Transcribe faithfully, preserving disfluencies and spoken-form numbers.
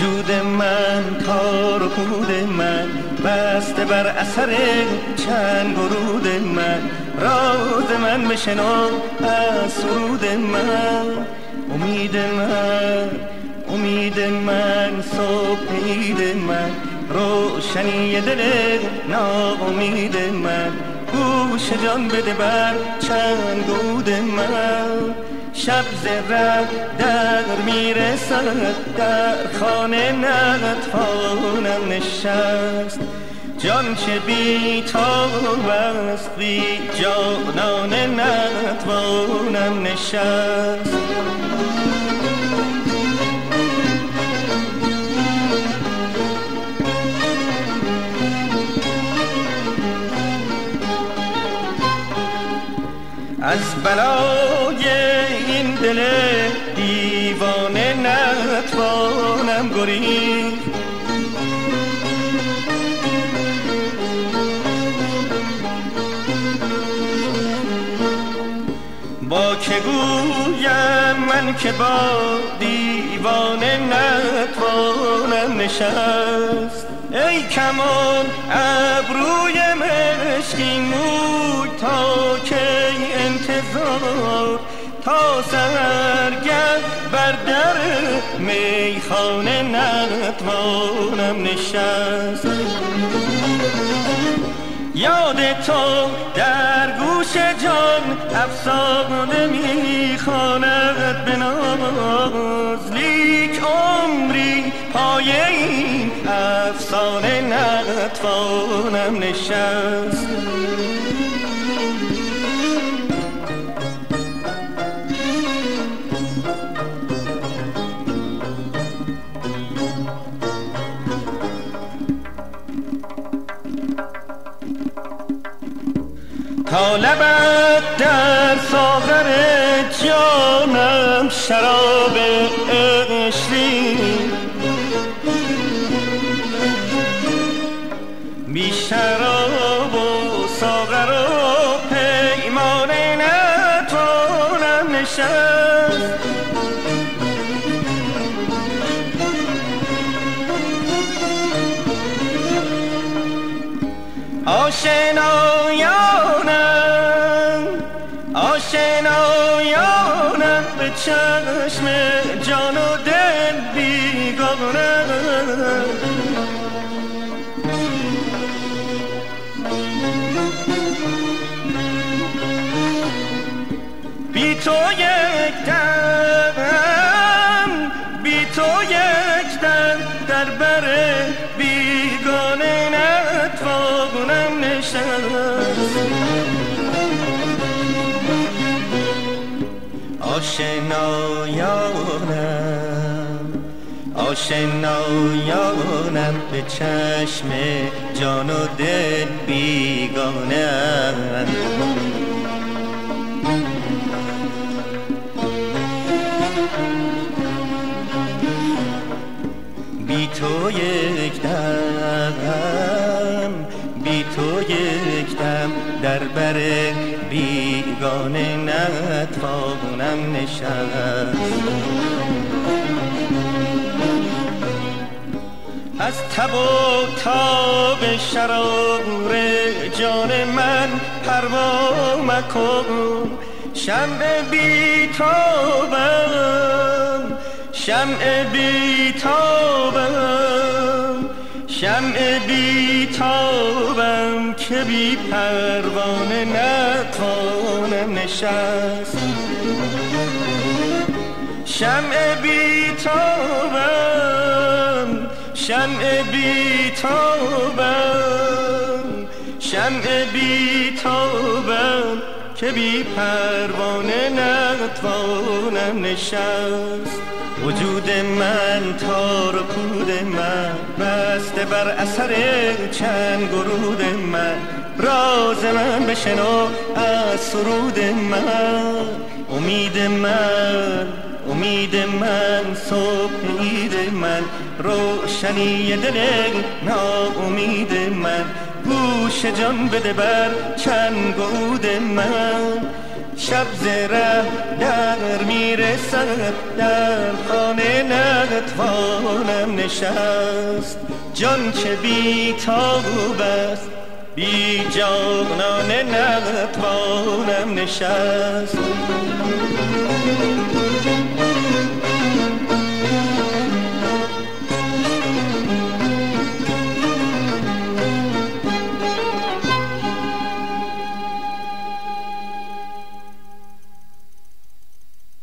وجود من تار و پود من بسته بر اثر چند ورود من راز من بشنو از سرود من امید من امید من صبح عید من روشنی دل ناامید من گوش جان بده بر چند گود من شب زره در میرسد در خانه نطفانم نشست جان چه بی تاب است بی جانان نتوانم نشست از بلای این دل دیوانه نتوانم گریخت با که گویم من که با دیوانه نتوانم نشست ای کمان ابروی مشکین موی تا که انتظار تا سحرگه بر در میخانه نتوانم نشست یاد تو در گوش جان افسانه میخواند به ناز لیک عمری پای این افسانه نتوانم نشست تا لبت در ساغر جانم شراب عشقی بی شراب و ساغر و پیمانه نتوانم نشست آشنایانم آشنایانم به چشم جان و دل بیگانم بی تو یک دم بی تو یک دم در بر بیگانه نتوانم نشست آشنایانم آشنایانم به چشم جان و دل بیگانم بی تو یک دم بی تو یک دم در بر بیگانه نتوانم نشست از تب و تاب شرار جان من پروا مکن شمع بی تابم شمع بی تابم شمع بی تابم که بی پروانه نتوانم نشست شمع بی تابم شمع بی تابم شمع بی تابم که بی پروانه نتوانم نشست وجود من تار و پود من بسته بر اثر چند گرود من راز من بشنو از سرود من امید من امید من صبح عید من روشنی دل ناامید من گوش جان بده بر چند گود من شب زره در میرسد در خانه نه نتوانم نشست، جان چه بی تاب است بی جانانه نتوانم نشست.